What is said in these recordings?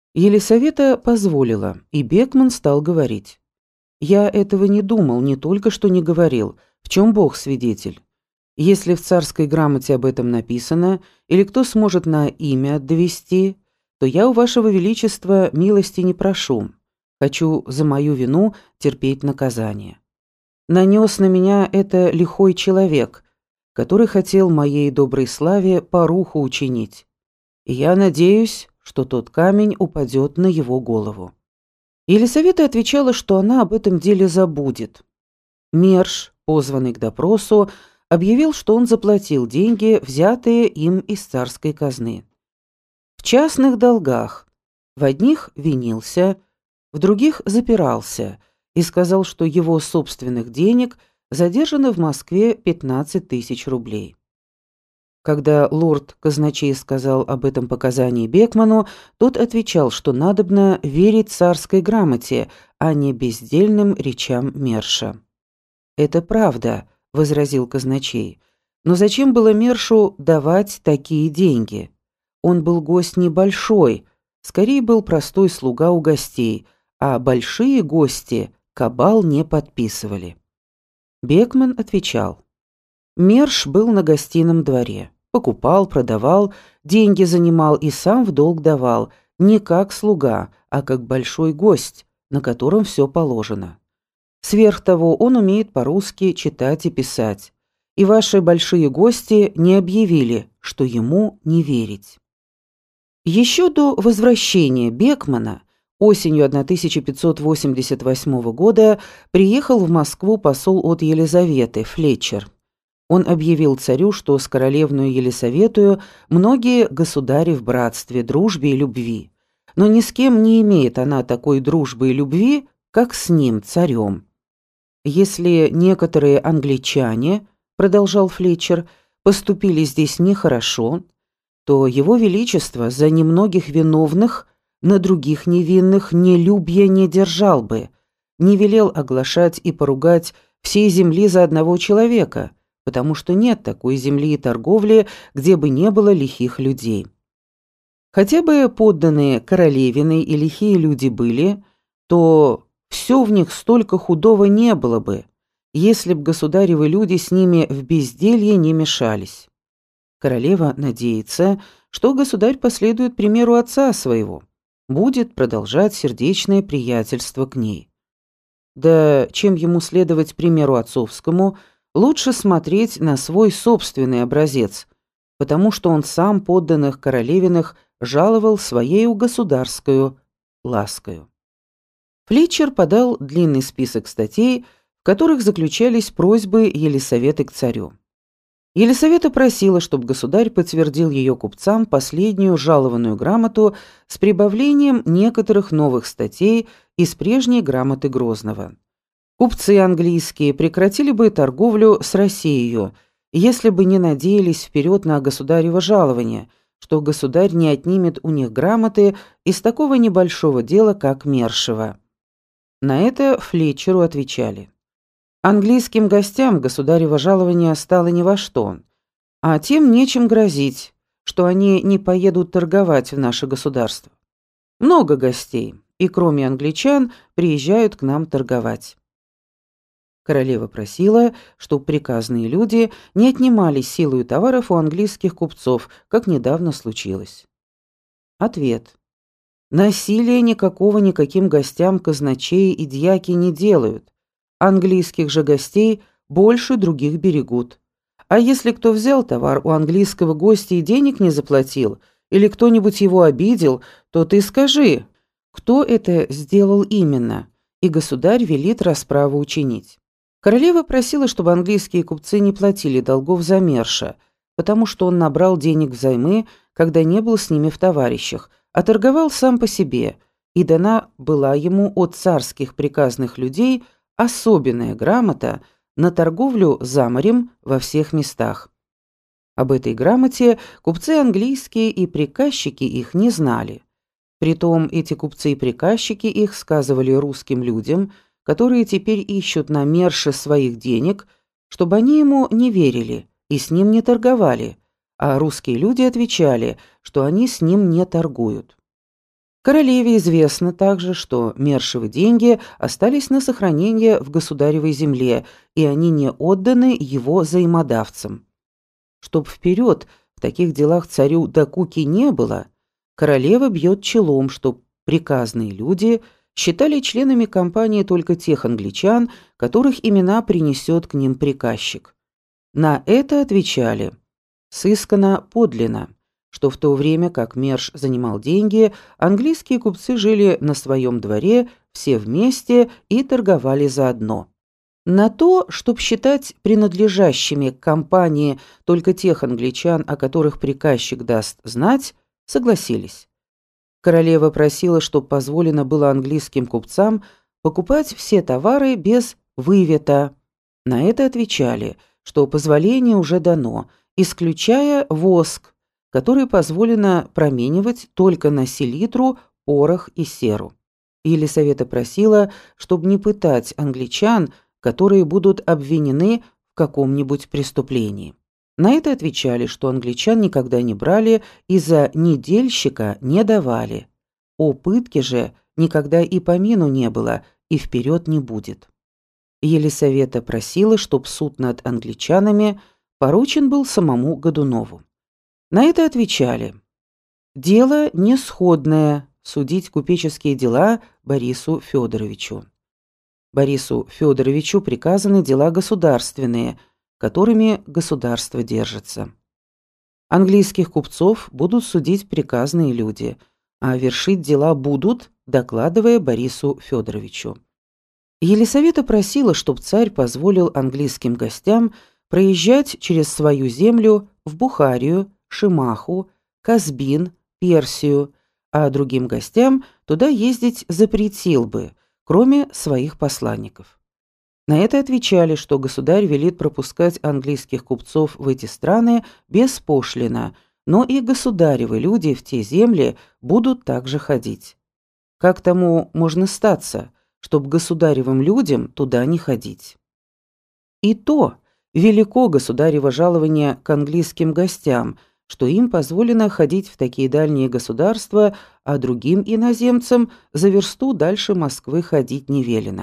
Елисавета позволила, и Бекман стал говорить. «Я этого не думал, не только что не говорил. В чем Бог свидетель? Если в царской грамоте об этом написано, или кто сможет на имя довести, то я у вашего величества милости не прошу. Хочу за мою вину терпеть наказание. Нанес на меня это лихой человек, который хотел моей доброй славе поруху учинить. И я надеюсь, что тот камень упадет на его голову». Елисавета отвечала, что она об этом деле забудет. Мерш, позванный к допросу, объявил, что он заплатил деньги, взятые им из царской казны. В частных долгах, в одних винился, в других запирался и сказал, что его собственных денег задержано в Москве 15 тысяч рублей. Когда лорд-казначей сказал об этом показании Бекману, тот отвечал, что надобно верить царской грамоте, а не бездельным речам Мерша. «Это правда», — возразил казначей, — «но зачем было Мершу давать такие деньги? Он был гость небольшой, скорее был простой слуга у гостей, а большие гости кабал не подписывали». Бекман отвечал: Мерш был на гостином дворе. Покупал, продавал, деньги занимал и сам в долг давал, не как слуга, а как большой гость, на котором все положено. Сверх того, он умеет по-русски читать и писать. И ваши большие гости не объявили, что ему не верить. Еще до возвращения Бекмана осенью 1588 года приехал в Москву посол от Елизаветы, Флетчер. Он объявил царю, что с королевную Елисаветою многие государи в братстве, дружбе и любви, но ни с кем не имеет она такой дружбы и любви, как с ним, царем. «Если некоторые англичане, — продолжал Флетчер, — поступили здесь нехорошо, то его величество за немногих виновных на других невинных нелюбья не держал бы, не велел оглашать и поругать всей земли за одного человека, потому что нет такой земли и торговли, где бы не было лихих людей. Хотя бы подданные королевины и лихие люди были, то все в них столько худого не было бы, если б государевы люди с ними в безделье не мешались. Королева надеется, что государь последует примеру отца своего, будет продолжать сердечное приятельство к ней. Да чем ему следовать примеру отцовскому, лучше смотреть на свой собственный образец, потому что он сам подданных королевиных жаловал своею государскую ласкою. Флетчер подал длинный список статей, в которых заключались просьбы Елисаветы к царю. Елисавета просила, чтобы государь подтвердил ее купцам последнюю жалованную грамоту с прибавлением некоторых новых статей из прежней грамоты Грозного. Купцы английские прекратили бы торговлю с Россией, если бы не надеялись вперед на государево жалование, что государь не отнимет у них грамоты из такого небольшого дела, как Мершево. На это Флетчеру отвечали: английским гостям государево жалование стало ни во что, а тем нечем грозить, что они не поедут торговать в наше государство. Много гостей, и кроме англичан, приезжают к нам торговать. Королева просила, чтобы приказные люди не отнимали силою товаров у английских купцов, как недавно случилось. Ответ: насилия никакого никаким гостям казначеи и дьяки не делают. Английских же гостей больше других берегут. А если кто взял товар у английского гостя и денег не заплатил, или кто-нибудь его обидел, то ты скажи, кто это сделал именно, и государь велит расправу учинить. Королева просила, чтобы английские купцы не платили долгов за Мерша, потому что он набрал денег взаймы, когда не был с ними в товарищах, а торговал сам по себе, и дана была ему от царских приказных людей особенная грамота на торговлю за морем во всех местах. Об этой грамоте купцы английские и приказчики их не знали. Притом эти купцы и приказчики их сказывали русским людям, которые теперь ищут на Мерше своих денег, чтобы они ему не верили и с ним не торговали, а русские люди отвечали, что они с ним не торгуют. Королеве известно также, что мершевы деньги остались на сохранение в государевой земле, и они не отданы его взаимодавцам. Чтоб вперед в таких делах царю докуки не было, королева бьет челом, чтоб приказные люди считали членами компании только тех англичан, которых имена принесет к ним приказчик. На это отвечали: сыскано подлинно, что в то время, как Мерш занимал деньги, английские купцы жили на своем дворе все вместе и торговали заодно. На то, чтобы считать принадлежащими к компании только тех англичан, о которых приказчик даст знать, согласились. Королева просила, чтобы позволено было английским купцам покупать все товары без вывета. На это отвечали, что позволение уже дано, исключая воск, который позволено променивать только на селитру, порох и серу. Елисавета просила, чтобы не пытать англичан, которые будут обвинены в каком-нибудь преступлении. На это отвечали, что англичан никогда не брали и за недельщика не давали. О пытке же никогда и помину не было, и вперед не будет. Елисавета просила, чтоб суд над англичанами поручен был самому Годунову. На это отвечали: дело несходное, судить купеческие дела Борису Федоровичу. Борису Федоровичу приказаны дела государственные, которыми государство держится. Английских купцов будут судить приказные люди, а вершить дела будут, докладывая Борису Федоровичу. Елисавета просила, чтобы царь позволил английским гостям проезжать через свою землю в Бухарию, Шимаху, Казбин, Персию, а другим гостям туда ездить запретил бы, кроме своих посланников. На это отвечали, что государь велит пропускать английских купцов в эти страны беспошлино, но и государевы люди в те земли будут также ходить. Как тому можно статься, чтоб государевым людям туда не ходить? И то велико государево жалование к английским гостям, что им позволено ходить в такие дальние государства, а другим иноземцам за версту дальше Москвы ходить не велено.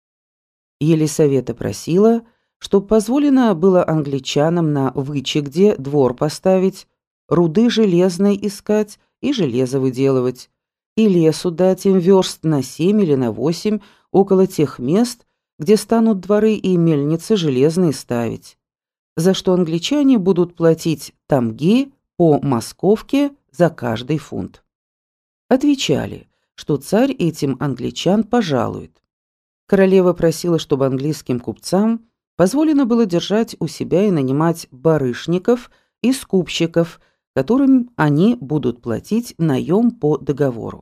Елисавета просила, чтоб позволено было англичанам на Вычегде двор поставить, руды железной искать и железо выделывать, и лесу дать им верст на 7 или на 8 около тех мест, где станут дворы и мельницы железные ставить, за что англичане будут платить тамги по московке за каждый фунт. Отвечали, что царь этим англичан пожалует. Королева просила, чтобы английским купцам позволено было держать у себя и нанимать барышников и скупщиков, которым они будут платить наем по договору.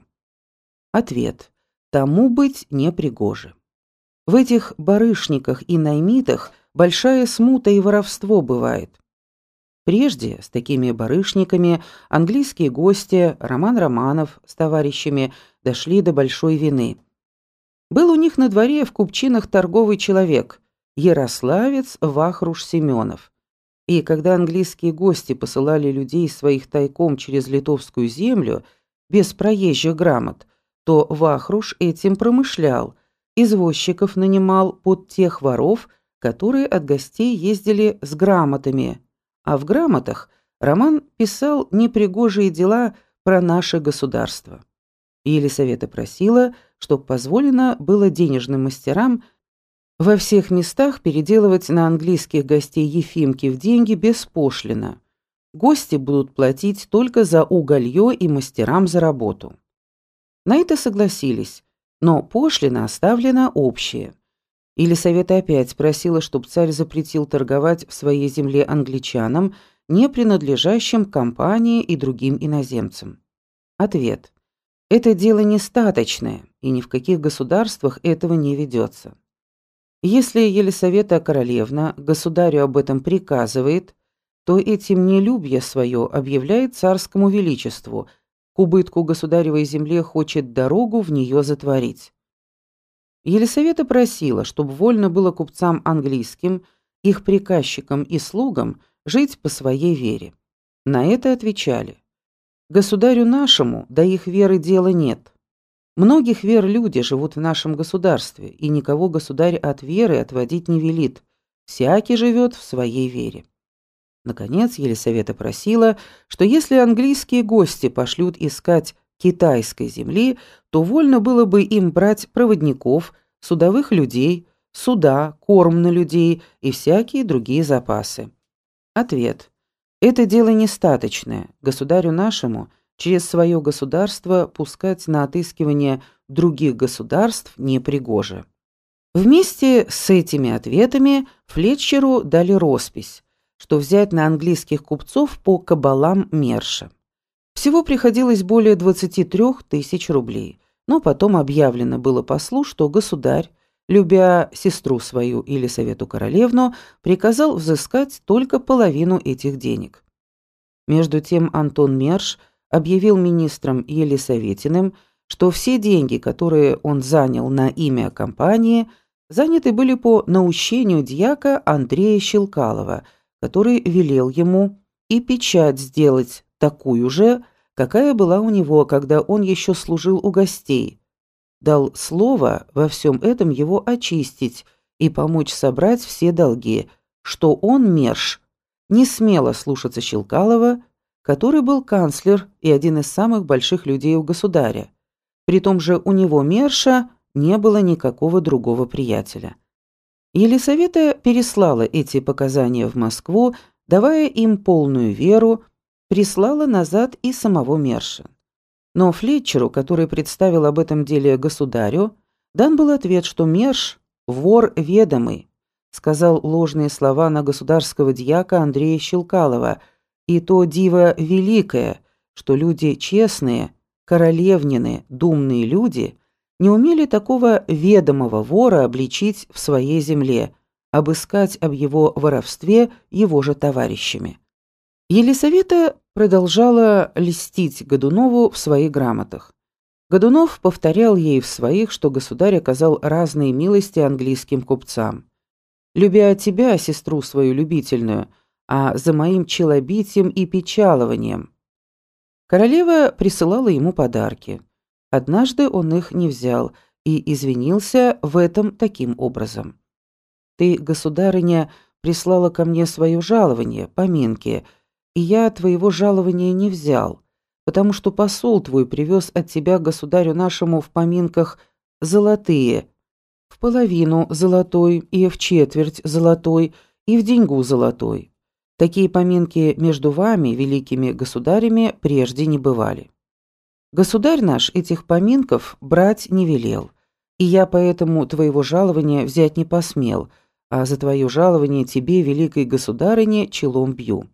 Ответ: тому быть непригоже. В этих барышниках и наймитах большая смута и воровство бывает. Прежде с такими барышниками английские гости Роман Романов с товарищами дошли до большой вины. Был у них на дворе в купчинах торговый человек, ярославец Вахруш Семенов. И когда английские гости посылали людей своих тайком через литовскую землю, без проезжих грамот, то Вахруш этим промышлял, извозчиков нанимал под тех воров, которые от гостей ездили с грамотами, а в грамотах Роман писал непригожие дела про наше государство. Елисавета просила, чтоб позволено было денежным мастерам во всех местах переделывать на английских гостей Ефимки в деньги беспошлино. Гости будут платить только за уголье и мастерам за работу. На это согласились, но пошлина оставлена общая. Елисавета опять просила, чтобы царь запретил торговать в своей земле англичанам, не принадлежащим компании и другим иноземцам. Ответ: это дело нестаточное, и ни в каких государствах этого не ведется. Если Елисавета Королевна государю об этом приказывает, то этим нелюбье свое объявляет царскому величеству, к убытку государевой земле хочет дорогу в нее затворить. Елисавета просила, чтобы вольно было купцам английским, их приказчикам и слугам жить по своей вере. На это отвечали: Государю нашему до их веры дела нет. Многих вер люди живут в нашем государстве, и никого государь от веры отводить не велит. Всякий живет в своей вере. Наконец Елисавета просила, что если английские гости пошлют искать китайской земли, то вольно было бы им брать проводников, судовых людей, суда, корм на людей и всякие другие запасы. Ответ. Это дело нестаточное. Государю нашему через свое государство пускать на отыскивание других государств непригоже. Вместе с этими ответами Флетчеру дали роспись, что взять на английских купцов по кабалам Мерша. Всего приходилось более 23 тысяч рублей, но потом объявлено было послу, что государь, любя сестру свою Елисавету Королевну, приказал взыскать только половину этих денег. Между тем Антон Мерш объявил министром Елисаветиным, что все деньги, которые он занял на имя компании, заняты были по наущению дьяка Андрея Щелкалова, который велел ему и печать сделать такую же, какая была у него, когда он еще служил у гостей. Дал слово во всем этом его очистить и помочь собрать все долги, что он, Мерш, не смело слушаться Щелкалова, который был канцлер и один из самых больших людей у государя. При том же у него, Мерша, не было никакого другого приятеля. Елисавета переслала эти показания в Москву, давая им полную веру, прислала назад и самого Мерша. Но Флетчеру, который представил об этом деле государю, дан был ответ, что Мерш – вор ведомый, сказал ложные слова на государского дьяка Андрея Щелкалова, и то диво великое, что люди честные, королевнины, думные люди не умели такого ведомого вора обличить в своей земле, обыскать об его воровстве его же товарищами. Елисавета продолжала льстить Годунову в своих грамотах. Годунов повторял ей в своих, что государь оказал разные милости английским купцам. «Любя тебя, сестру свою любительную, а за моим челобитием и печалованием». Королева присылала ему подарки. Однажды он их не взял и извинился в этом таким образом. «Ты, государыня, прислала ко мне свое жалование, поминки, и я твоего жалования не взял, потому что посол твой привез от тебя государю нашему в поминках золотые, в половину золотой и в четверть золотой и в деньгу золотой. Такие поминки между вами, великими государями, прежде не бывали. Государь наш этих поминков брать не велел, и я поэтому твоего жалования взять не посмел, а за твое жалование тебе, великой государыне, челом бью.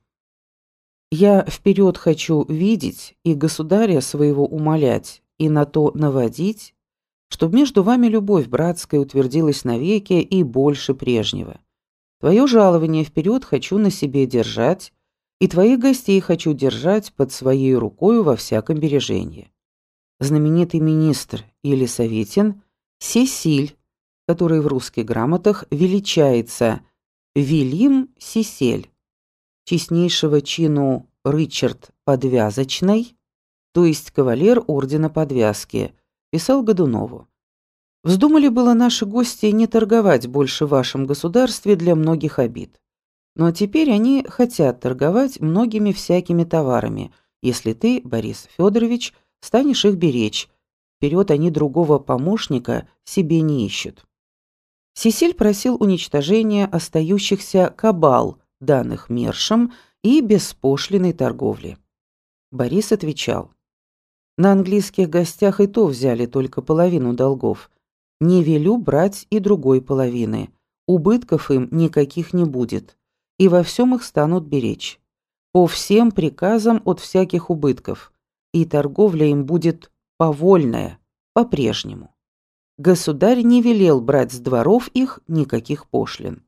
Я вперед хочу видеть и государя своего умолять, и на то наводить, чтоб между вами любовь братская утвердилась навеки и больше прежнего. Твое жалование вперед хочу на себе держать, и твоих гостей хочу держать под своей рукою во всяком бережении. Знаменитый министр Елисаветин Сесиль, который в русских грамотах величается Велим Сисель, честнейшего чину Рычард Подвязочный, то есть кавалер ордена Подвязки, писал Годунову. Вздумали было наши гости не торговать больше в вашем государстве для многих обид. Но теперь они хотят торговать многими всякими товарами, если ты, Борис Федорович, станешь их беречь. Вперед они другого помощника себе не ищут. Сесиль просил уничтожения остающихся кабал, данных Мершем, и беспошлиной торговли. Борис отвечал: «На английских гостях и то взяли только половину долгов. Не велю брать и другой половины. Убытков им никаких не будет, и во всем их станут беречь. По всем приказам от всяких убытков, и торговля им будет повольная, по-прежнему. Государь не велел брать с дворов их никаких пошлин».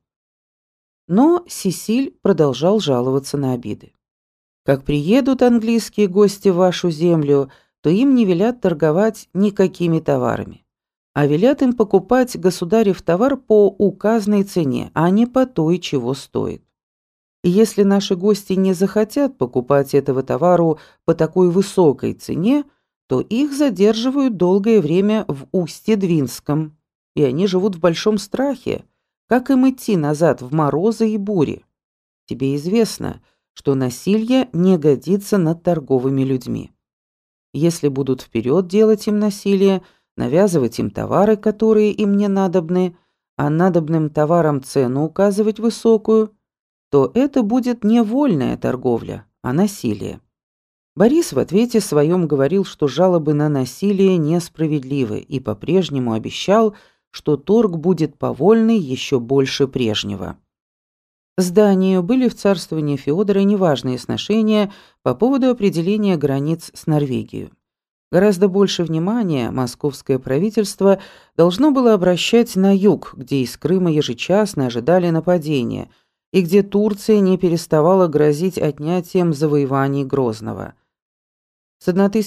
Но Сесиль продолжал жаловаться на обиды. «Как приедут английские гости в вашу землю, то им не велят торговать никакими товарами, а велят им покупать государев товар по указанной цене, а не по той, чего стоит. И если наши гости не захотят покупать этого товару по такой высокой цене, то их задерживают долгое время в Устье-Двинском, и они живут в большом страхе. Как им идти назад в морозы и бури? Тебе известно, что насилие не годится над торговыми людьми. Если будут вперед делать им насилие, навязывать им товары, которые им не надобны, а надобным товарам цену указывать высокую, то это будет не вольная торговля, а насилие. Борис в ответе своем говорил, что жалобы на насилие несправедливы, и по-прежнему обещал, что торг будет повольный еще больше прежнего. С Данией были в царствовании Феодора неважные сношения по поводу определения границ с Норвегией. Гораздо больше внимания московское правительство должно было обращать на юг, где из Крыма ежечасно ожидали нападения, и где Турция не переставала грозить отнятием завоеваний Грозного. С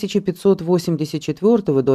1584 до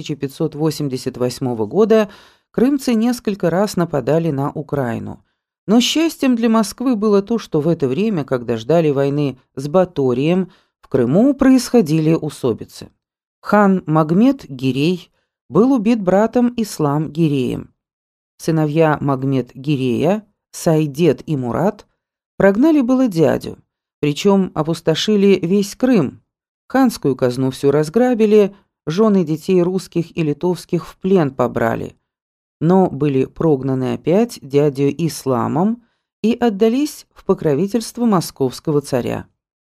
1588 года крымцы несколько раз нападали на Украину. Но счастьем для Москвы было то, что в это время, когда ждали войны с Баторием, в Крыму происходили усобицы. Хан Магмед-Гирей был убит братом Ислам-Гиреем. Сыновья Магмед-Гирея, Сайдет и Мурат, прогнали было дядю, причем опустошили весь Крым, ханскую казну всю разграбили, жены детей русских и литовских в плен побрали, но были прогнаны опять дядю Исламом и отдались в покровительство московского царя.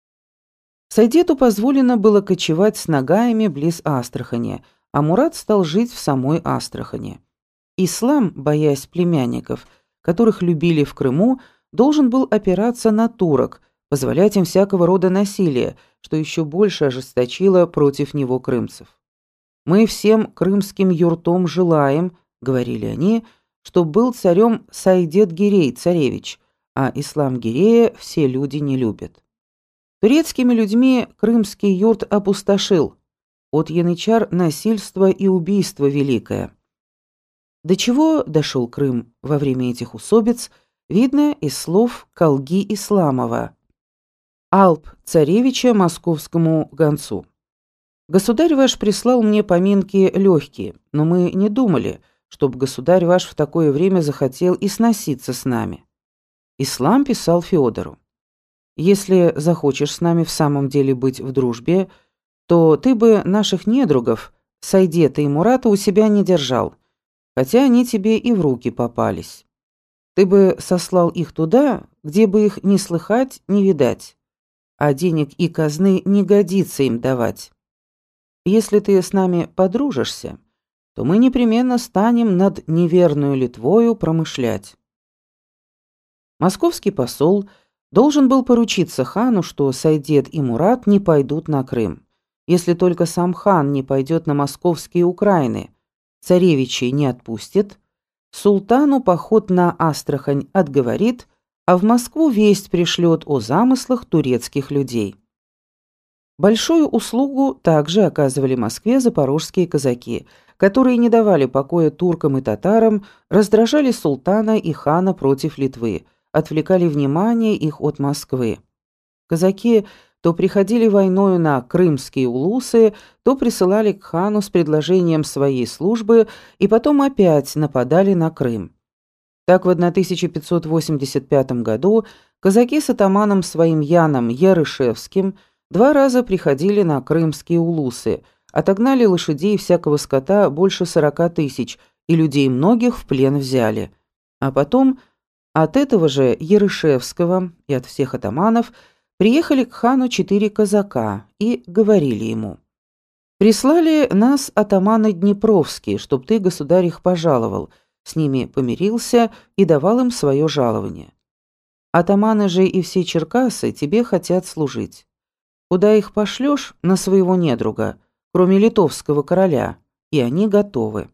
Сайдету позволено было кочевать с нагаями близ Астрахани, а Мурат стал жить в самой Астрахани. Ислам, боясь племянников, которых любили в Крыму, должен был опираться на турок, позволять им всякого рода насилие, что еще больше ожесточило против него крымцев. «Мы всем крымским юртом желаем», — говорили они, — «чтоб был царем Сайдет-Гирей, царевич, а Ислам-Гирея все люди не любят». Турецкими людьми крымский юрт опустошил. От янычар насильство и убийство великое. До чего дошел Крым во время этих усобиц, видно из слов Калги Исламова, Алп царевича московскому гонцу. «Государь ваш прислал мне поминки легкие, но мы не думали, чтоб государь ваш в такое время захотел и сноситься с нами». Ислам писал Феодору: «Если захочешь с нами в самом деле быть в дружбе, то ты бы наших недругов, Сайдета и Мурата, у себя не держал, хотя они тебе и в руки попались. Ты бы сослал их туда, где бы их ни слыхать, ни видать, а денег и казны не годится им давать. Если ты с нами подружишься, то мы непременно станем над неверную Литвою промышлять». Московский посол должен был поручиться хану, что Сайдет и Мурат не пойдут на Крым. Если только сам хан не пойдет на московские Украины, царевичей не отпустит, султану поход на Астрахань отговорит, а в Москву весть пришлет о замыслах турецких людей. Большую услугу также оказывали Москве запорожские казаки, которые не давали покоя туркам и татарам, раздражали султана и хана против Литвы, отвлекали внимание их от Москвы. Казаки то приходили войною на крымские улусы, то присылали к хану с предложением своей службы и потом опять нападали на Крым. Так в 1585 году казаки с атаманом своим Яном Ярышевским 2 раза приходили на крымские улусы, отогнали лошадей и всякого скота больше 40 тысяч, и людей многих в плен взяли. А потом от этого же Ярышевского и от всех атаманов приехали к хану 4 казака и говорили ему: «Прислали нас атаманы Днепровские, чтоб ты, государь, их пожаловал, с ними помирился и давал им свое жалование. Атаманы же и все черкасы тебе хотят служить. Куда их пошлешь, на своего недруга, кроме литовского короля, и они готовы».